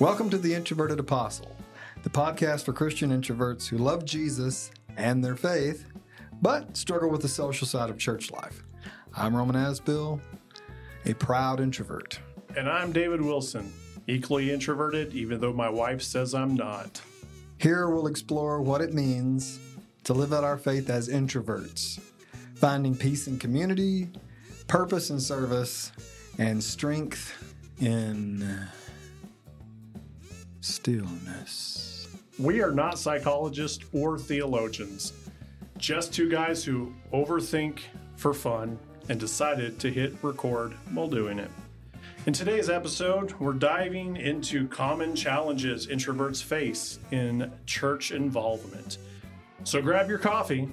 Welcome to The Introverted Apostle, the podcast for Christian introverts who love Jesus and their faith, but struggle with the social side of church life. I'm Roman Asbill, a proud introvert. And I'm David Wilson, equally introverted, even though my wife says I'm not. Here we'll explore what it means to live out our faith as introverts, finding peace in community, purpose in service, and strength in stillness. We are not psychologists or theologians, just two guys who overthink for fun and decided to hit record while doing it. In today's episode, we're diving into common challenges introverts face in church involvement. So grab your coffee,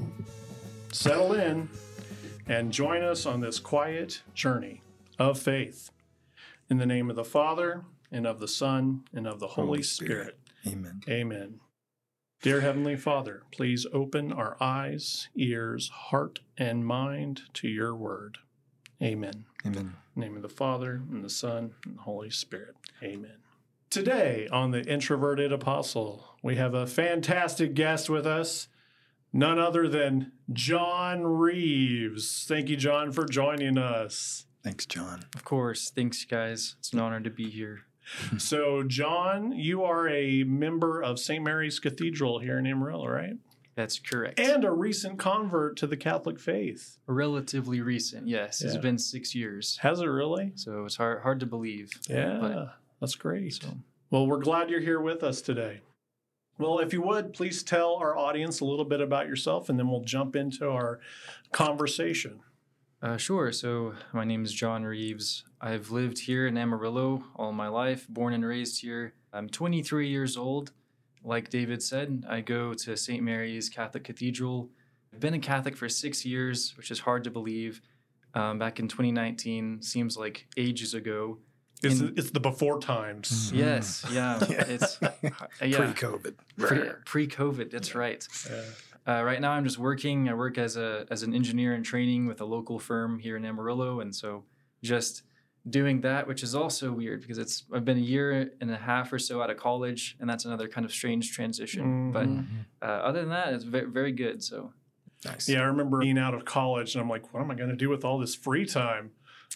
settle in, and join us on this quiet journey of faith. In the name of the Father, and of the Son, and of the Holy Spirit. Amen. Amen. Dear Heavenly Father, please open our eyes, ears, heart, and mind to your word. Amen. Amen. In the name of the Father, and the Son, and the Holy Spirit. Amen. Today on The Introverted Apostle, we have a fantastic guest with us, none other than John Reeves. Thank you, John, for joining us. Thanks, John. Of course. Thanks, guys. It's an honor to be here. So, John, you are a member of St. Mary's Cathedral here in Amarillo, right? That's correct. And a recent convert to the Catholic faith. Relatively recent, yes. Yeah. It's been 6 years. Has it really? So it's hard to believe. Yeah, But, that's great. so, Well, we're glad you're here with us today. Well, if you would, please tell our audience a little bit about yourself, and then we'll jump into our conversation. sure. So my name is John Reeves. I've lived here in Amarillo all my life, born and raised here. I'm 23 years old. Like David said, I go to St. Mary's Catholic Cathedral. I've been a Catholic for 6 years, which is hard to believe. Back in 2019, seems like ages ago. It's the before times. Yes, yeah. It's Pre-COVID. Pre-COVID, that's right. Yeah. Right now, I'm just working. I work as an engineer in training with a local firm here in Amarillo, and so just doing that, which is also weird because I've been a year and a half or so out of college, and that's another kind of strange transition. Mhm. But other than that, it's very, very good. So Nice. Yeah, I remember being out of college, and I'm like, what am I going to do with all this free time?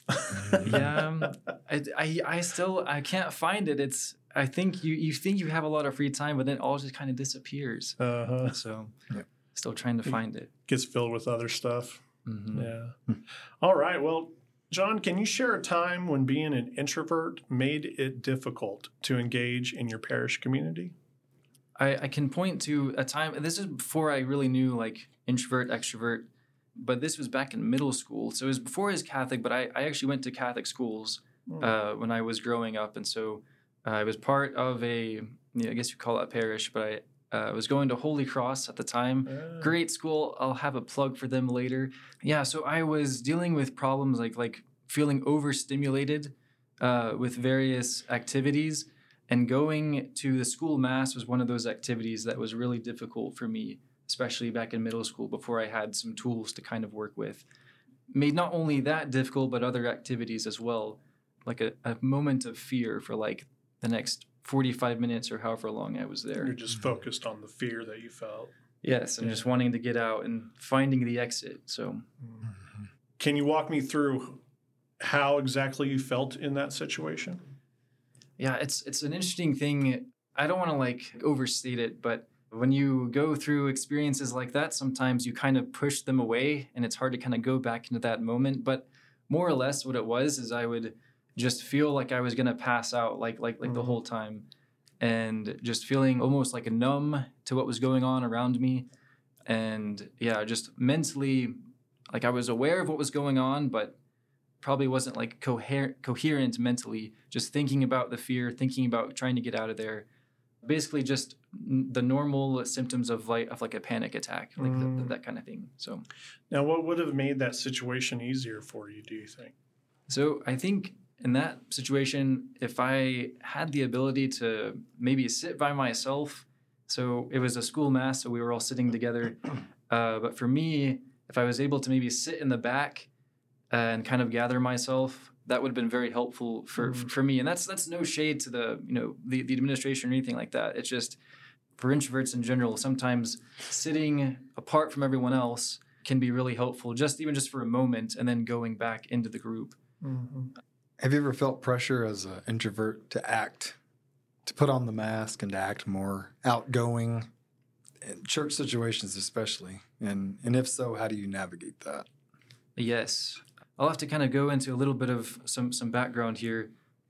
yeah, I can't find it. I think you think you have a lot of free time, but then it all just kind of disappears. Uh-huh. So Yep. still trying to find it. Gets filled with other stuff. Mhm. Yeah. All right. Well, John, can you share a time when being an introvert made it difficult to engage in your parish community? I can point to a time, this is before I really knew like introvert, extrovert, but this was back in middle school. So it was before I was Catholic, but I actually went to Catholic schools when I was growing up. And so I was part of I guess you call it a parish, but I was going to Holy Cross at the time. Great school. I'll have a plug for them later. Yeah, so I was dealing with problems like feeling overstimulated with various activities. And going to the school mass was one of those activities that was really difficult for me, especially back in middle school before I had some tools to kind of work with. Made not only that difficult, but other activities as well. Like a moment of fear for like the next 45 minutes or however long I was there. You're just focused on the fear that you felt. Yes, and just wanting to get out and finding the exit. So, Can you walk me through how exactly you felt in that situation? yeah, it's an interesting thing. I don't want to like overstate it, but when you go through experiences like that, sometimes you kind of push them away and it's hard to kind of go back into that moment. But more or less what it was is I would just feel like I was going to pass out like the whole time, and just feeling almost like a numb to what was going on around me. And yeah, just mentally, like I was aware of what was going on, but probably wasn't like coherent mentally, just thinking about the fear, thinking about trying to get out of there. Basically just the normal symptoms of like a panic attack, like that kind of thing. So Now, what would have made that situation easier for you, do you think? So I think in that situation, if I had the ability to maybe sit by myself, so it was a school mass, so we were all sitting together. But for me, if I was able to maybe sit in the back and kind of gather myself, that would have been very helpful for me. And that's no shade to the administration or anything like that. It's just for introverts in general, sometimes sitting apart from everyone else can be really helpful, even just for a moment, and then going back into the group. Mm-hmm. Have you ever felt pressure as an introvert to put on the mask and to act more outgoing in church situations especially? And if so, how do you navigate that? Yes. I'll have to kind of go into a little bit of some background here.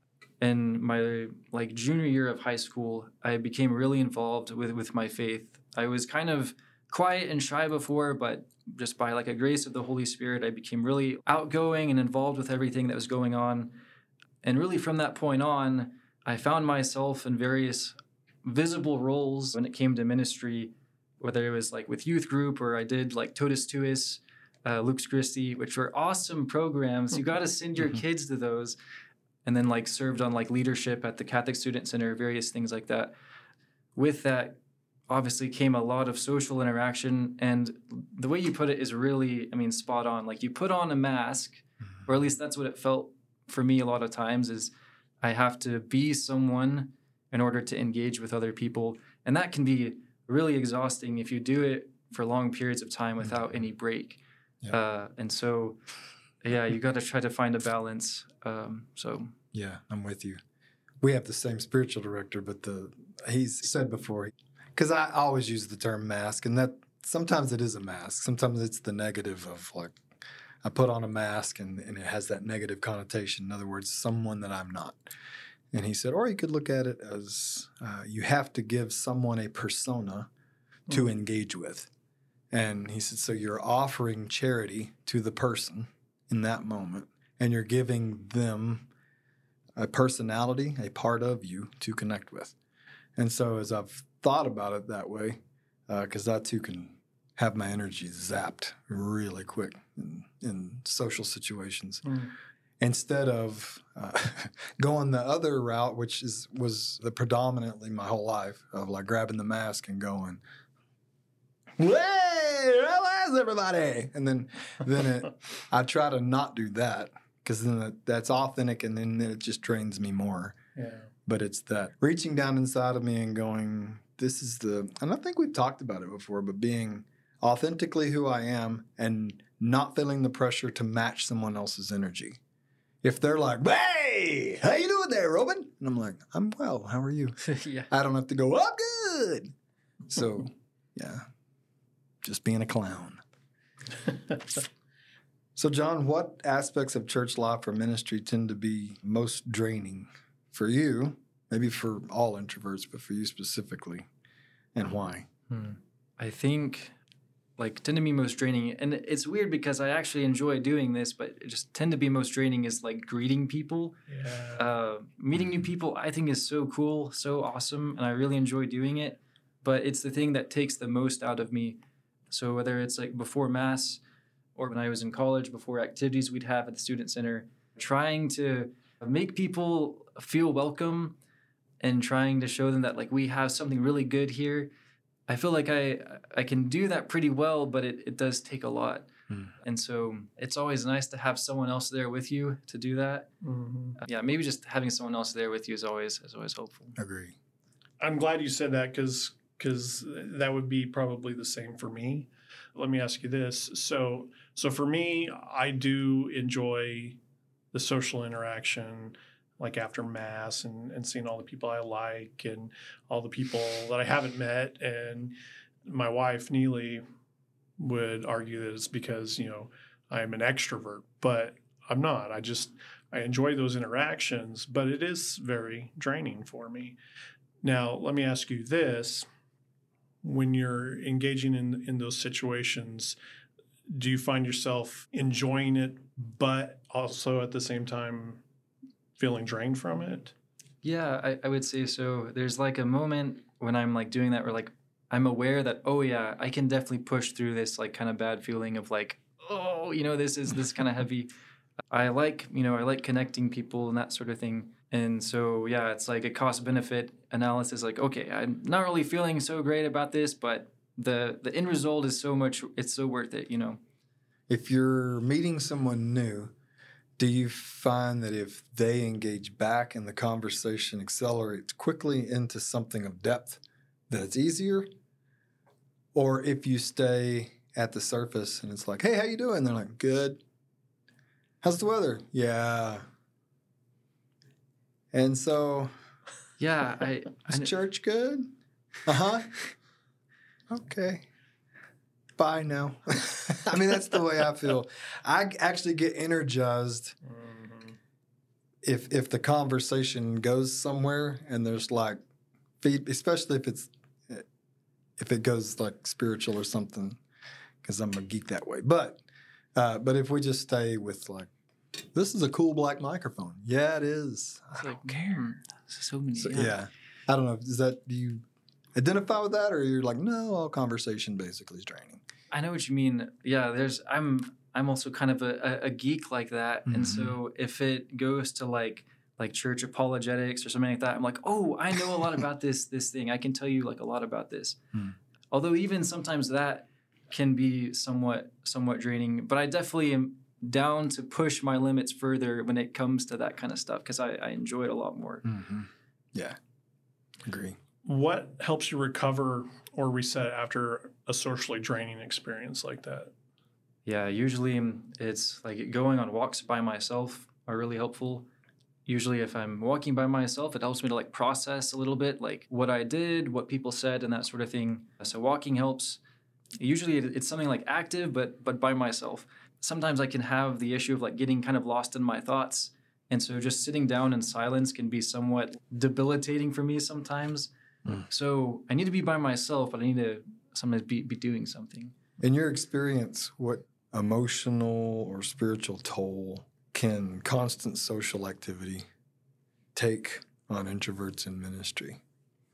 In my junior year of high school, I became really involved with my faith. I was kind of quiet and shy before, but just by a grace of the Holy Spirit, I became really outgoing and involved with everything that was going on. And really from that point on, I found myself in various visible roles when it came to ministry, whether it was with youth group or I did Totus Tuus, Lux Christi, which were awesome programs. You got to send your kids to those. And then served on leadership at the Catholic Student Center, various things like that. With that, obviously came a lot of social interaction. And the way you put it is really, spot on. You put on a mask, or at least that's what it felt for me a lot of times, is I have to be someone in order to engage with other people. And that can be really exhausting if you do it for long periods of time without any break. Yeah. And so, yeah, you got to try to find a balance. Yeah, I'm with you. We have the same spiritual director, but he's said before, because I always use the term mask, and that sometimes it is a mask. Sometimes it's the negative of I put on a mask and it has that negative connotation. In other words, someone that I'm not. And he said, or you could look at it as you have to give someone a persona to engage with. And he said, so you're offering charity to the person in that moment, and you're giving them a personality, a part of you to connect with. And so as I've thought about it that way, because that too can have my energy zapped really quick in social situations. Instead of going the other route, which was the predominantly my whole life of grabbing the mask and going, "Hey, how's everybody?" And then I try to not do that, because then that's authentic, and then it just drains me more. Yeah. But it's that reaching down inside of me and going, and I think we've talked about it before, but being authentically who I am and not feeling the pressure to match someone else's energy. If they're like, "Hey, how you doing there, Robin?" And I'm like, "I'm well, how are you?" Yeah. I don't have to go, "I'm good." So, yeah, just being a clown. So, John, what aspects of church life or ministry tend to be most draining for you? Maybe for all introverts, but for you specifically, and why? I think tend to be most draining, and it's weird because I actually enjoy doing this, but it just tend to be most draining is greeting people. Yeah. Meeting new people I think is so cool, so awesome, and I really enjoy doing it, but it's the thing that takes the most out of me. So whether it's before Mass or when I was in college, before activities we'd have at the Student Center, trying to make people feel welcome and trying to show them that we have something really good here. I feel like I can do that pretty well, but it does take a lot. And so it's always nice to have someone else there with you to do that. Yeah, maybe just having someone else there with you is always helpful. Agree. I'm glad you said that, because that would be probably the same for me. Let me ask you this. So for me, I do enjoy the social interaction, after Mass and seeing all the people I like and all the people that I haven't met. And my wife, Neely, would argue that it's because, I'm an extrovert, but I'm not. I enjoy those interactions, but it is very draining for me. Now, let me ask you this. When you're engaging in those situations, do you find yourself enjoying it, but also at the same time feeling drained from it? Yeah, I would say so. There's a moment when I'm doing that where I'm aware that, oh yeah, I can definitely push through this kind of bad feeling of this is kind of heavy. I like connecting people and that sort of thing. And so, yeah, it's a cost-benefit analysis. Okay, I'm not really feeling so great about this, but the end result is it's so worth it, If you're meeting someone new, do you find that if they engage back and the conversation accelerates quickly into something of depth, that it's easier? Or if you stay at the surface and it's like, hey, how you doing? They're like, good. How's the weather? Yeah. And so, Yeah, is church good? Uh-huh. Okay. Bye now. I mean, that's the way I feel. I actually get energized if the conversation goes somewhere and there's like feed, especially if it goes like spiritual or something, because I'm a geek that way. But if we just stay with like, this is a cool black microphone. Yeah, it is. It's like, so many. So, yeah. I don't know. Do you identify with that, or you're like, no, all conversation basically is draining? I know what you mean. Yeah, I'm also kind of a geek like that, and so if it goes to like church apologetics or something like that, I'm like, oh, I know a lot about this thing. I can tell you like a lot about this. Although even sometimes that can be somewhat draining, but I definitely am down to push my limits further when it comes to that kind of stuff because I enjoy it a lot more. Yeah, agree. What helps you recover or reset after a socially draining experience like that? Yeah, usually it's like going on walks by myself are really helpful. Usually if I'm walking by myself, it helps me to like process a little bit like what I did, what people said, and that sort of thing. So walking helps. Usually it's something like active, but by myself. Sometimes I can have the issue of like getting kind of lost in my thoughts. And so just sitting down in silence can be somewhat debilitating for me sometimes. So I need to be by myself, but I need to sometimes be doing something. In your experience, what emotional or spiritual toll can constant social activity take on introverts in ministry?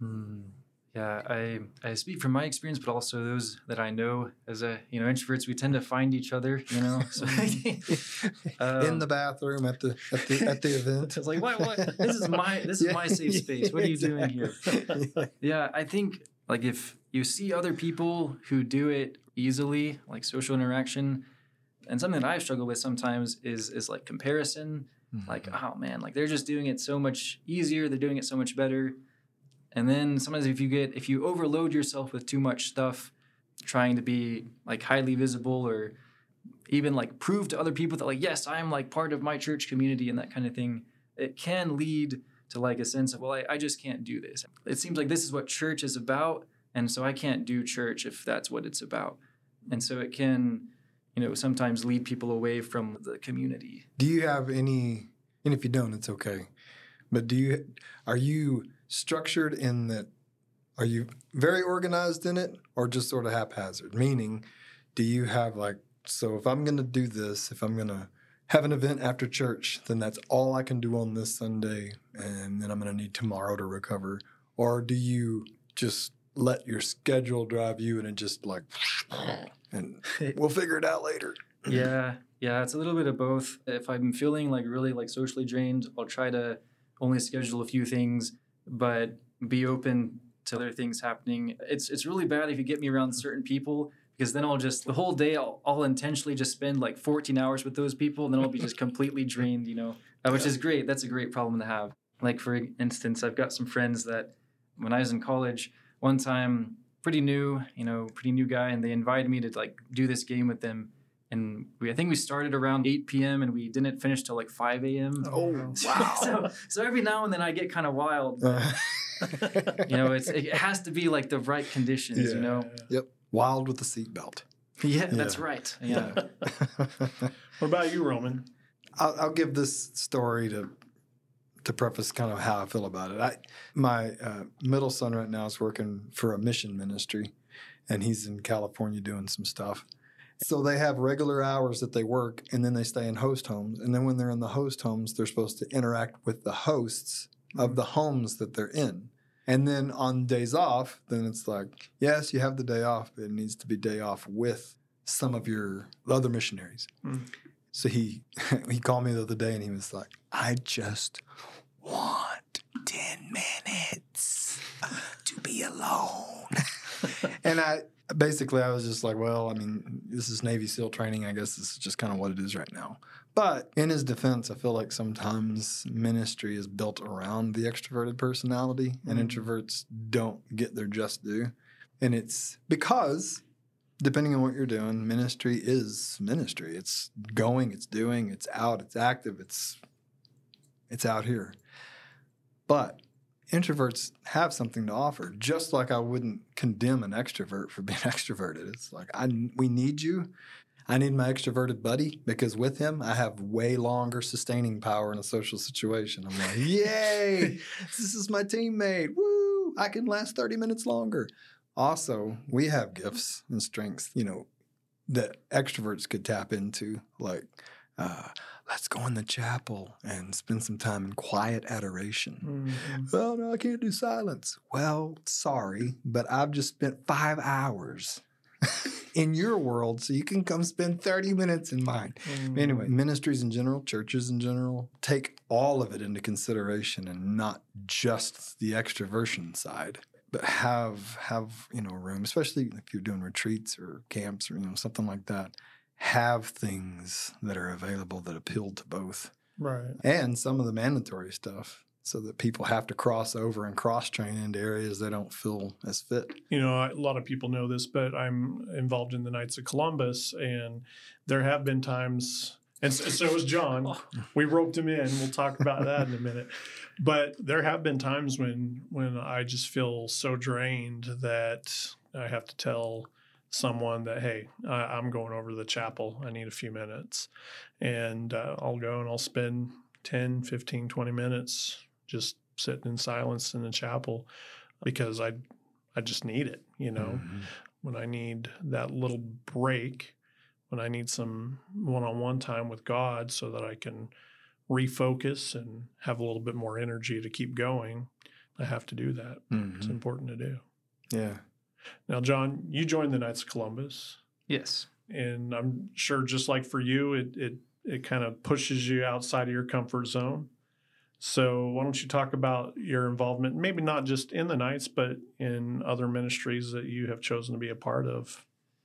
Yeah, I speak from my experience, but also those that I know as introverts, we tend to find each other, So, in the bathroom at the event. It's like, what? This is my safe space. What are you doing here? Yeah, I think like if you see other people who do it easily, like social interaction, and something that I struggle with sometimes is like comparison. Like, oh man, like they're just doing it so much easier. They're doing it so much better. And then sometimes if you overload yourself with too much stuff, trying to be like highly visible or even like prove to other people that like, yes, I'm like part of my church community and that kind of thing, it can lead to like a sense of, well, I just can't do this. It seems like this is what church is about. And so I can't do church if that's what it's about. And so it can, sometimes lead people away from the community. Do you have any, and if you don't, it's okay, but are you structured in that? Are you very organized in it or just sort of haphazard? Meaning, do you have like, so if I'm going to do this, if I'm going to have an event after church, then that's all I can do on this Sunday, and then I'm going to need tomorrow to recover? Or do you just let your schedule drive you and it just like, and we'll figure it out later? Yeah, it's a little bit of both. If I'm feeling like really like socially drained, I'll try to only schedule a few things, but be open to other things happening. It's really bad if you get me around certain people, because then the whole day I'll intentionally just spend like 14 hours with those people, and then I'll be just completely drained, which is great. That's a great problem to have. Like for instance, I've got some friends that when I was in college, one time, pretty new guy, and they invited me to like do this game with them. And I think we started around 8 p.m. and we didn't finish till like 5 a.m. Oh, wow. so every now and then I get kind of wild. It has to be like the right conditions, Yep. Wild with the seatbelt. Yeah, that's right. Yeah. What about you, Roman? I'll give this story to preface kind of how I feel about it. My middle son right now is working for a mission ministry, and he's in California doing some stuff. So they have regular hours that they work, and then they stay in host homes. And then when they're in the host homes, they're supposed to interact with the hosts of the homes that they're in. And then on days off, then it's like, yes, you have the day off, but it needs to be day off with some of your other missionaries. So he called me the other day, and he was like, I just want 10 minutes to be alone. And basically, I was just like, well, I mean, this is Navy SEAL training. I guess this is just kind of what it is right now. But in his defense, I feel like sometimes ministry is built around the extroverted personality, and introverts don't get their just due. And it's because, depending on what you're doing, ministry is ministry. It's going, it's doing, it's out, it's active, it's out here. But introverts have something to offer, just like I wouldn't condemn an extrovert for being extroverted. It's like, we need you. I need my extroverted buddy because with him, I have way longer sustaining power in a social situation. I'm like, yay, this is my teammate. Woo, I can last 30 minutes longer. Also, we have gifts and strengths, that extroverts could tap into, like, let's go in the chapel and spend some time in quiet adoration. Oh, no, I can't do silence. Well, sorry, but I've just spent 5 hours in your world, so you can come spend 30 minutes in mine. Anyway, ministries in general, churches in general, take all of it into consideration and not just the extroversion side, but have room, especially if you're doing retreats or camps or something like that. Have things that are available that appeal to both. Right. And some of the mandatory stuff so that people have to cross over and cross-train into areas they don't feel as fit. A lot of people know this, but I'm involved in the Knights of Columbus, and there have been times, and so is John. We roped him in. We'll talk about that in a minute. But there have been times when I just feel so drained that I have to tell someone that, hey, I'm going over to the chapel. I need a few minutes. And I'll go and I'll spend 10, 15, 20 minutes just sitting in silence in the chapel because I just need it, when I need that little break, when I need some one-on-one time with God so that I can refocus and have a little bit more energy to keep going, I have to do that. It's important to do. Yeah. Now, John, you joined the Knights of Columbus. Yes. And I'm sure just like for you, it kind of pushes you outside of your comfort zone. So why don't you talk about your involvement, maybe not just in the Knights, but in other ministries that you have chosen to be a part of?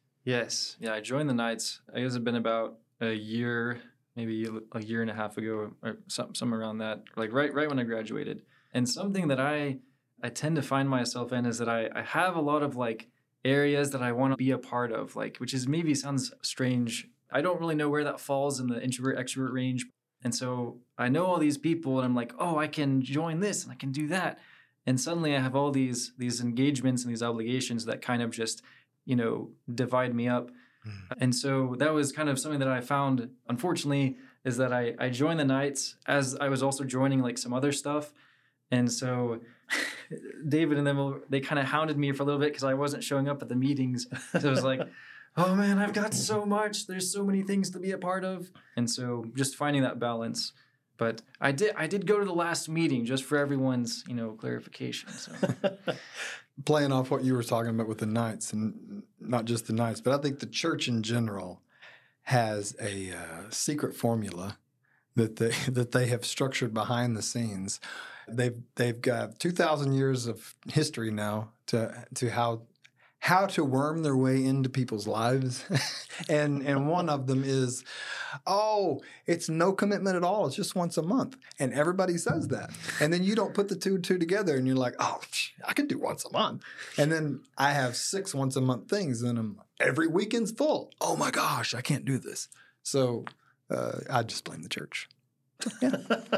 Yes. Yeah, I joined the Knights. I guess it's been about a year, maybe a year and a half ago, or somewhere around that, like right when I graduated. And something that I tend to find myself in is that I have a lot of like areas that I want to be a part of, like, which is maybe sounds strange. I don't really know where that falls in the introvert extrovert range. And so I know all these people and I'm like, oh, I can join this and I can do that. And suddenly I have all these engagements and these obligations that kind of just, divide me up. And so that was kind of something that I found, unfortunately, is that I joined the Knights as I was also joining like some other stuff. And so David and them, they kind of hounded me for a little bit because I wasn't showing up at the meetings. So I was like, oh man, I've got so much. There's so many things to be a part of. And so just finding that balance. But I did go to the last meeting just for everyone's, clarification. So playing off what you were talking about with the Knights, and not just the Knights, but I think the church in general has a secret formula that they have structured behind the scenes. They've got 2,000 years of history now to how to worm their way into people's lives. and one of them is, it's no commitment at all. It's just once a month. And everybody says that. And then you don't put the two together and you're like, I can do once a month. And then I have 6 once a month things and every weekend's full. Oh my gosh, I can't do this. So I just blame the church. Yeah.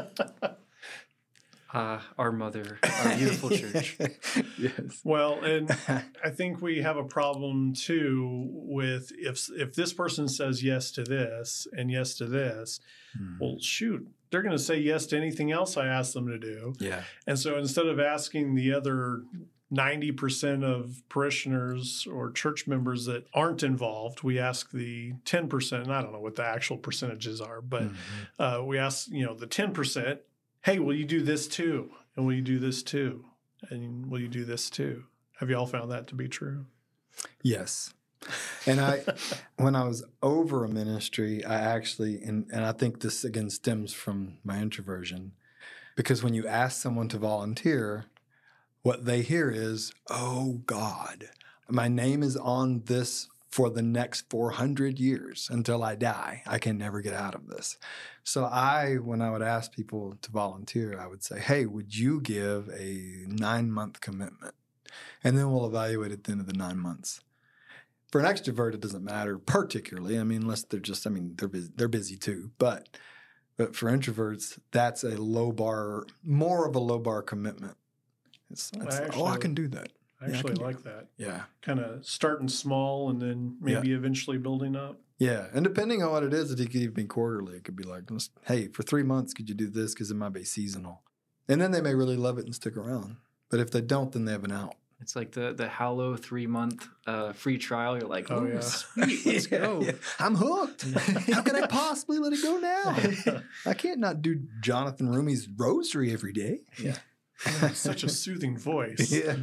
Our mother, our beautiful church. Yes. Well, and I think we have a problem too with if this person says yes to this and yes to this, well, shoot, they're going to say yes to anything else I ask them to do. Yeah. And so instead of asking the other 90% of parishioners or church members that aren't involved, we ask the 10%, and I don't know what the actual percentages are, but we ask, the 10%, hey, will you do this too? And will you do this too? And will you do this too? Have you all found that to be true? Yes. And when I was over a ministry, I actually, and I think this again stems from my introversion, because when you ask someone to volunteer, what they hear is, oh God, My name is on this for the next 400 years until I die. I can never get out of this. So when I would ask people to volunteer, I would say, hey, would you give a 9-month commitment? And then we'll evaluate at the end of the 9 months. For an extrovert, it doesn't matter particularly. I mean, unless they're busy too. But for introverts, that's a low bar, more of a low bar commitment. I can do that. I actually like that. Yeah. Kind of starting small and then maybe eventually building up. Yeah. And depending on what it is, it could even be quarterly. It could be like, hey, for 3 months, could you do this? Because it might be seasonal. And then they may really love it and stick around. But if they don't, then they have an out. It's like the Hallow 3-month free trial. You're like, oh, yeah. Sweet, let's go. Yeah. I'm hooked. How can I possibly let it go now? I can't not do Jonathan Rumi's rosary every day. Yeah. Such a soothing voice. Yeah.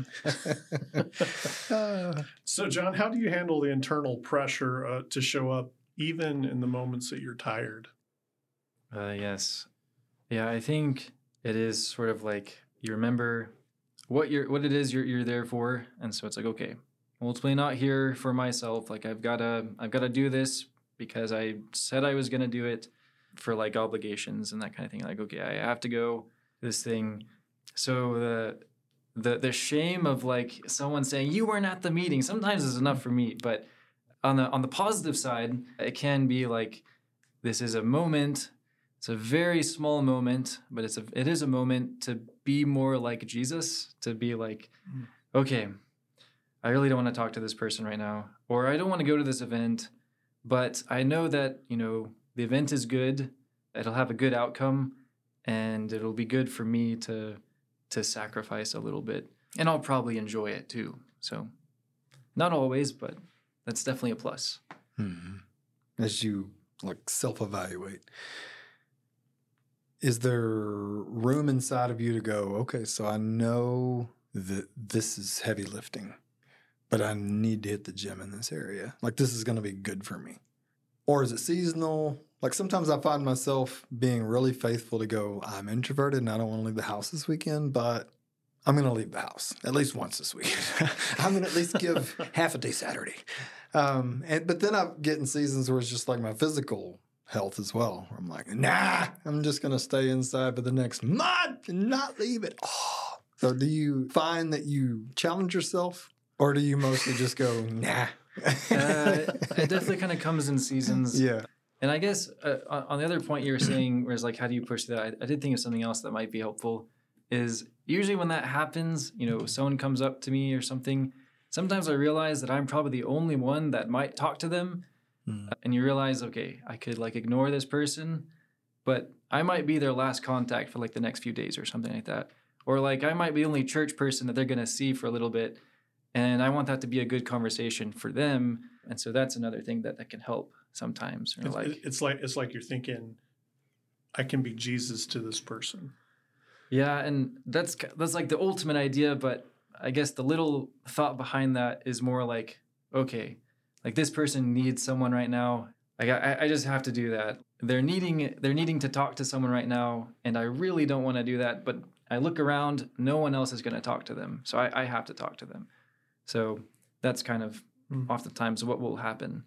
So, John, how do you handle the internal pressure to show up even in the moments that you're tired? Yes. Yeah, I think it is sort of like you remember what it is you're there for, and so it's like, okay, I'm ultimately not here for myself. Like I've gotta do this because I said I was gonna do it for like obligations and that kind of thing. Like, okay, I have to go this thing. So the shame of like someone saying you weren't at the meeting sometimes is enough for me. But on the positive side, it can be like this is a moment. It's a very small moment, but it is a moment to be more like Jesus, to be like, okay, I really don't want to talk to this person right now, or I don't want to go to this event, but I know that, the event is good, it'll have a good outcome, and it'll be good for me to sacrifice a little bit, and I'll probably enjoy it too. So not always, but that's definitely a plus. Mm-hmm. As you like self-evaluate, is there room inside of you to go, okay, so I know that this is heavy lifting, but I need to hit the gym in this area. Like, this is going to be good for me. Or is it seasonal? Like, sometimes I find myself being really faithful to go, I'm introverted and I don't want to leave the house this weekend, but I'm going to leave the house at least once this weekend. I'm going to at least give half a day Saturday. But then I get in seasons where it's just like my physical health as well. I'm like, nah, I'm just going to stay inside for the next month and not leave it. Oh. So do you find that you challenge yourself, or do you mostly just go, nah? It definitely kind of comes in seasons. Yeah. And I guess on the other point you were saying, whereas like, how do you push that? I did think of something else that might be helpful is usually when that happens, someone comes up to me or something, sometimes I realize that I'm probably the only one that might talk to them. And you realize, okay, I could like ignore this person, but I might be their last contact for like the next few days or something like that. Or like I might be the only church person that they're going to see for a little bit. And I want that to be a good conversation for them. And so that's another thing that can help sometimes. Or it's like you're thinking, I can be Jesus to this person. Yeah, and that's like the ultimate idea. But I guess the little thought behind that is more like, okay, like this person needs someone right now. I just have to do that. They're needing to talk to someone right now, and I really don't want to do that. But I look around, no one else is going to talk to them, so I have to talk to them. So that's kind of oftentimes what will happen.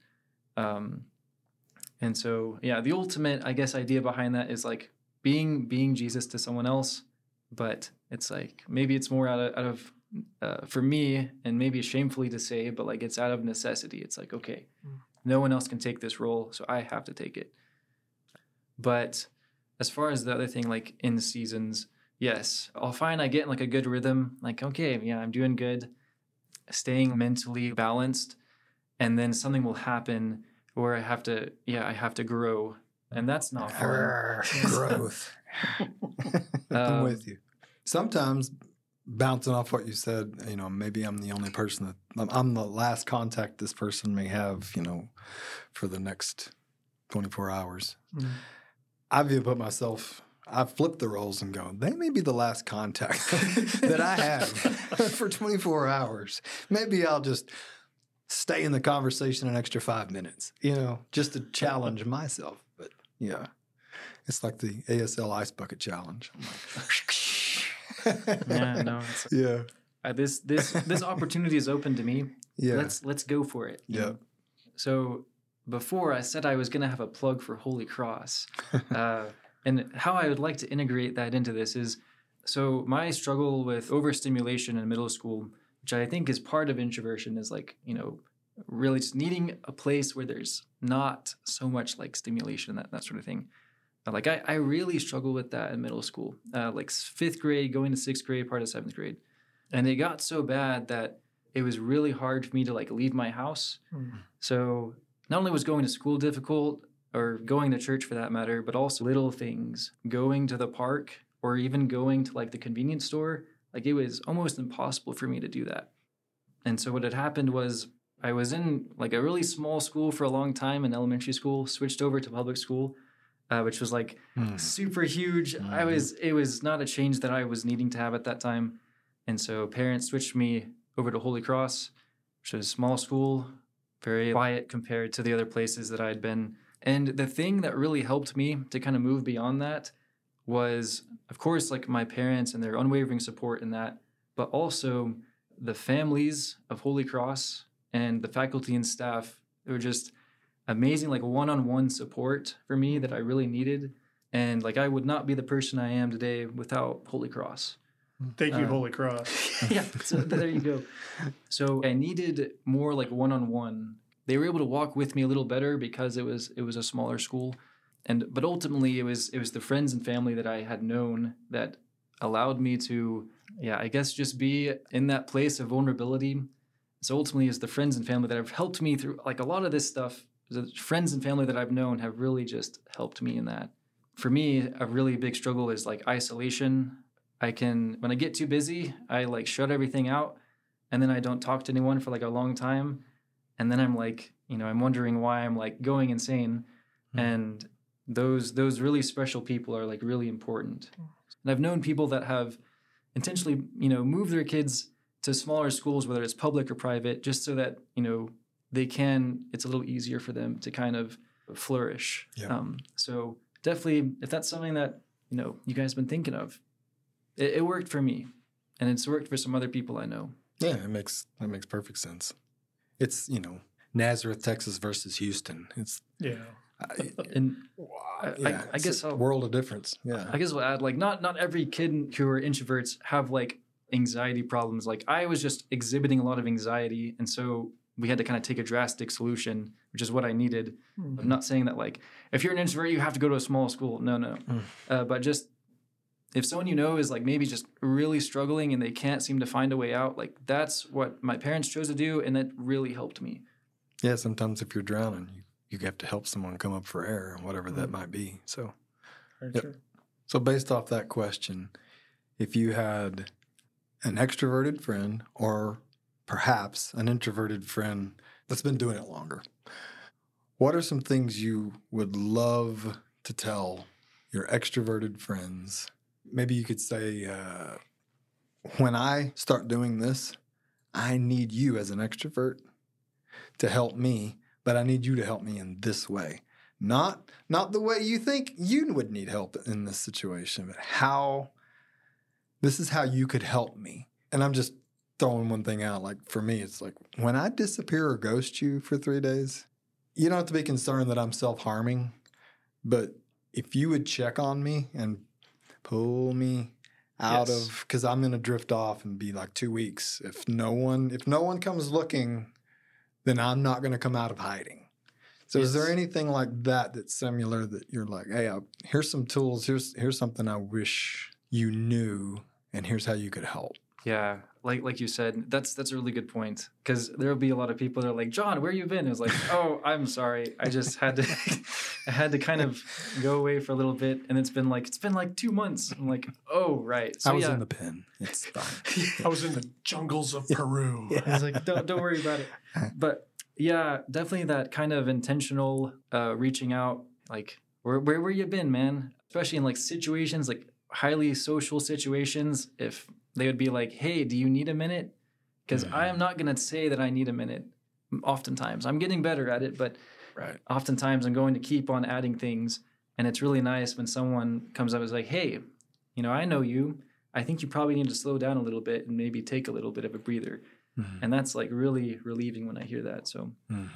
And so yeah, the ultimate, I guess, idea behind that is like being Jesus to someone else, but it's like maybe it's more out of for me, and maybe shamefully to say, but like it's out of necessity. It's like, okay, no one else can take this role, so I have to take it. But as far as the other thing, like in the seasons, yes, I'll find I get in like a good rhythm. Like, okay, yeah, I'm doing good, staying mentally balanced, and then something will happen where I have to grow, and that's not fun. Growth. I'm with you. Sometimes, bouncing off what you said, maybe I'm the only person I'm the last contact this person may have, for the next 24 hours. I've flipped the roles and go, they may be the last contact that I have for 24 hours. Maybe I'll just stay in the conversation an extra 5 minutes, just to challenge myself. But yeah, it's like the ASL Ice Bucket Challenge. I'm like, Yeah, no. yeah. this opportunity is open to me. Yeah. Let's go for it. Yeah. So before I said I was going to have a plug for Holy Cross, and how I would like to integrate that into this is, so my struggle with overstimulation in middle school, which I think is part of introversion, is like, really just needing a place where there's not so much like stimulation, that sort of thing. Like I really struggle with that in middle school, like 5th grade, going to 6th grade, part of 7th grade. And it got so bad that it was really hard for me to like leave my house. So not only was going to school difficult, or going to church for that matter, but also little things, going to the park or even going to like the convenience store, like it was almost impossible for me to do that. And so what had happened was I was in like a really small school for a long time in elementary school, switched over to public school, which was like super huge. It was not a change that I was needing to have at that time. And so parents switched me over to Holy Cross, which was a small school, very quiet compared to the other places that I had been. And the thing that really helped me to kind of move beyond that was, of course, like my parents and their unwavering support in that, but also the families of Holy Cross and the faculty and staff. They were just amazing, like one-on-one support for me that I really needed. And like I would not be the person I am today without Holy Cross. Thank you, Holy Cross. Yeah, so there you go. So I needed more like one-on-one. They were able to walk with me a little better because it was a smaller school, but ultimately it was the friends and family that I had known that allowed me to, I guess just be in that place of vulnerability. So ultimately, it's the friends and family that have helped me through like a lot of this stuff. The friends and family that I've known have really just helped me in that. For me, a really big struggle is like isolation. When I get too busy, I like shut everything out, and then I don't talk to anyone for like a long time. And then I'm like, I'm wondering why I'm like going insane. And those really special people are like really important. And I've known people that have intentionally, moved their kids to smaller schools, whether it's public or private, just so that, it's a little easier for them to kind of flourish. Yeah. So definitely, if that's something that, you guys have been thinking of, it worked for me, and it's worked for some other people I know. Yeah, that makes perfect sense. It's, Nazareth, Texas versus Houston. It's And yeah, I guess a world of difference. Yeah. I guess I'll add, like, not every kid who are introverts have like anxiety problems. Like I was just exhibiting a lot of anxiety, and so we had to kind of take a drastic solution, which is what I needed. I'm not saying that like if you're an introvert you have to go to a small school. No. But just if someone is like maybe just really struggling and they can't seem to find a way out, like that's what my parents chose to do, and it really helped me. Yeah, sometimes if you're drowning, you have to help someone come up for air, whatever that might be. So, True. So based off that question, if you had an extroverted friend or perhaps an introverted friend that's been doing it longer, what are some things you would love to tell your extroverted friends? Maybe you could say, when I start doing this, I need you as an extrovert to help me, but I need you to help me in this way. Not the way you think you would need help in this situation, but this is how you could help me. And I'm just throwing one thing out. Like for me, it's like when I disappear or ghost you for 3 days, you don't have to be concerned that I'm self-harming, but if you would check on me and pull me out of, because I'm going to drift off and be like 2 weeks. If no one comes looking, then I'm not going to come out of hiding. So is there anything like that that's similar that you're like, hey, here's some tools, here's something I wish you knew, and here's how you could help? Yeah, like you said, that's a really good point, because there'll be a lot of people that are like, John, where you been? It was like, oh, I'm sorry, I just had to kind of go away for a little bit, and it's been like 2 months. I'm like, oh right, so I was in the pen. It's fine. I was in the jungles of Peru. I was like, don't worry about it. But yeah, definitely that kind of intentional reaching out, like where you been, man? Especially in like situations, like highly social situations, if they would be like, hey, do you need a minute? Because I am not going to say that I need a minute. Oftentimes, I'm getting better at it, but oftentimes I'm going to keep on adding things. And it's really nice when someone comes up and is like, hey, I know you. I think you probably need to slow down a little bit and maybe take a little bit of a breather. And that's like really relieving when I hear that. So,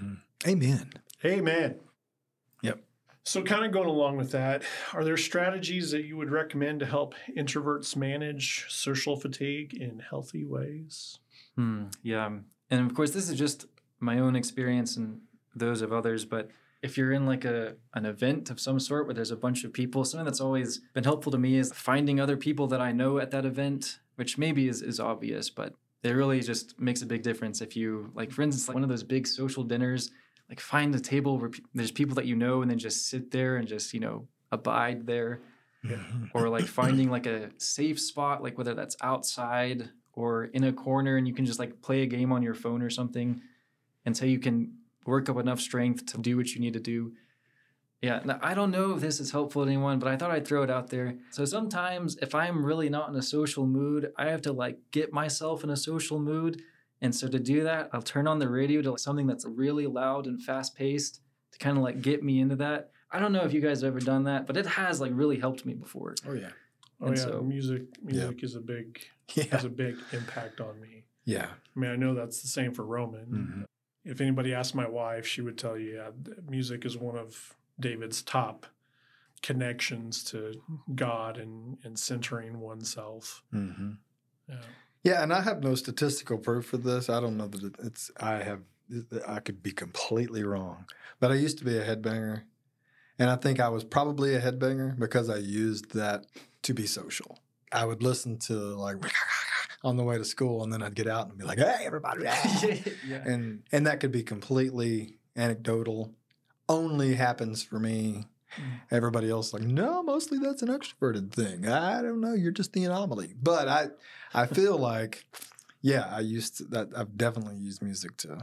Amen. Amen. Yep. So, kind of going along with that, are there strategies that you would recommend to help introverts manage social fatigue in healthy ways? Yeah. And of course, this is just my own experience and those of others. But if you're in like an event of some sort where there's a bunch of people, something that's always been helpful to me is finding other people that I know at that event, which maybe is obvious, but it really just makes a big difference. If you, like, for instance, like one of those big social dinners, like find a table where there's people that you know and then just sit there and just, abide there. Yeah. Or like finding like a safe spot, like whether that's outside or in a corner, and you can just like play a game on your phone or something until you can work up enough strength to do what you need to do. Yeah, now, I don't know if this is helpful to anyone, but I thought I'd throw it out there. So sometimes if I'm really not in a social mood, I have to like get myself in a social mood. And so to do that, I'll turn on the radio to something that's really loud and fast paced to kind of like get me into that. I don't know if you guys have ever done that, but it has like really helped me before. Oh, yeah. Oh, yeah. Music is a big has a big impact on me. Yeah. I mean, I know that's the same for Roman. Mm-hmm. If anybody asked my wife, she would tell you, music is one of David's top connections to God and centering oneself. Mm-hmm. Yeah. Yeah, and I have no statistical proof for this. I don't know that I could be completely wrong. But I used to be a headbanger, and I think I was probably a headbanger because I used that to be social. I would listen to like on the way to school, and then I'd get out and be like, "Hey, everybody!" Yeah. And that could be completely anecdotal. Only happens for me. Everybody else like, no, mostly that's an extroverted thing. I don't know. You're just the anomaly. But I feel like, yeah, I've definitely used music to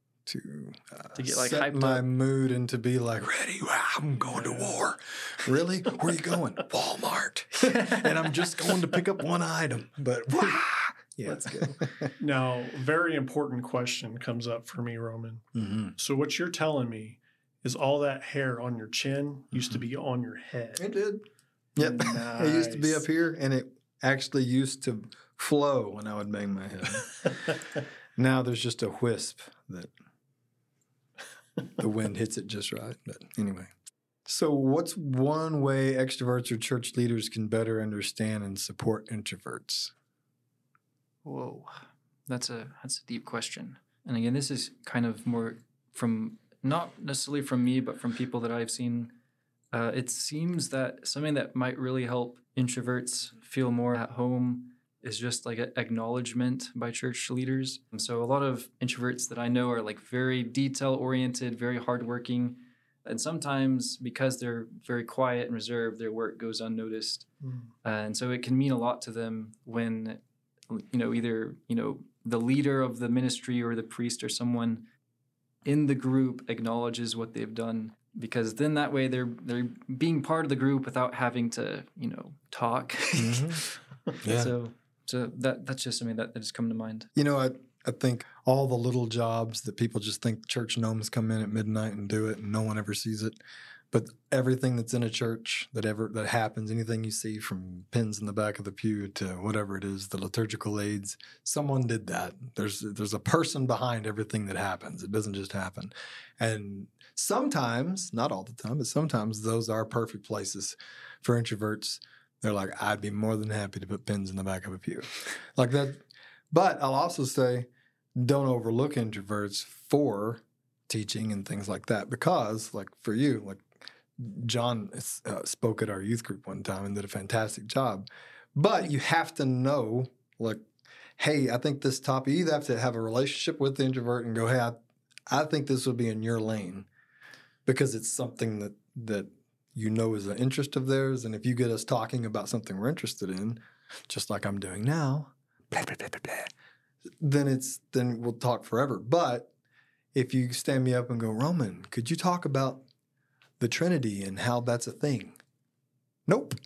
get like set hyped my up. mood and to be like, ready, wow, I'm going to war. Really? Where are you going? Walmart. And I'm just going to pick up one item. But wow. Yeah. Let's go. Now, very important question comes up for me, Roman. Mm-hmm. So what you're telling me is all that hair on your chin used to be on your head. It did. Yep. It used to be up here, and it actually used to flow when I would bang my head. Now there's just a wisp that the wind hits it just right. But anyway. So what's one way extroverts or church leaders can better understand and support introverts? Whoa, that's a deep question. And again, this is kind of more from not necessarily from me, but from people that I've seen. It seems that something that might really help introverts feel more at home is just like an acknowledgement by church leaders. And so a lot of introverts that I know are like very detail-oriented, very hardworking. And sometimes because they're very quiet and reserved, their work goes unnoticed. And so it can mean a lot to them when, either, the leader of the ministry or the priest or someone in the group acknowledges what they've done, because then that way they're being part of the group without having to, talk. Mm-hmm. Yeah. So that's just something that has come to mind. I think all the little jobs that people just think church gnomes come in at midnight and do it and no one ever sees it. But everything that's in a church that happens, anything you see from pins in the back of the pew to whatever it is, the liturgical aids, someone did that. There's a person behind everything that happens. It doesn't just happen. And sometimes, not all the time, but sometimes those are perfect places for introverts. They're like, I'd be more than happy to put pins in the back of a pew. Like that. But I'll also say, don't overlook introverts for teaching and things like that, because like for you, like John spoke at our youth group one time and did a fantastic job. But you have to know, like, hey, I think this topic, you either have to have a relationship with the introvert and go, hey, I think this would be in your lane because it's something that is an interest of theirs. And if you get us talking about something we're interested in, just like I'm doing now, blah, blah, blah, blah, blah, then we'll talk forever. But if you stand me up and go, Roman, could you talk about the Trinity and how that's a thing? Nope.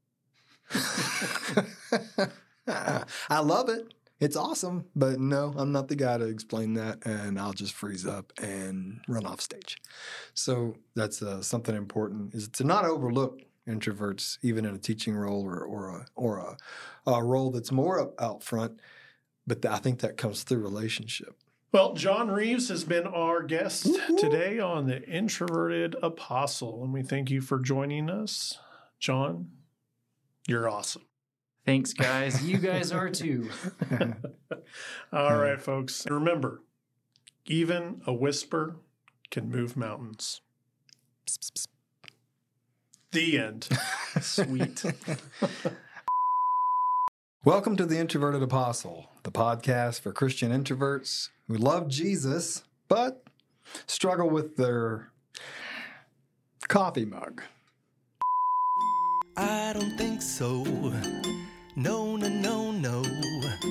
I love it. It's awesome. But no, I'm not the guy to explain that, and I'll just freeze up and run off stage. So that's something important, is to not overlook introverts, even in a teaching role or a role that's more out front. But I think that comes through relationship. Well, John Reeves has been our guest today on The Introverted Apostle, and we thank you for joining us. John, you're awesome. Thanks, guys. You guys are too. All right, folks. Remember, even a whisper can move mountains. Psst, psst, psst. The end. Sweet. Welcome to The Introverted Apostle, the podcast for Christian introverts who love Jesus but struggle with their coffee mug. I don't think so. No, no, no, no.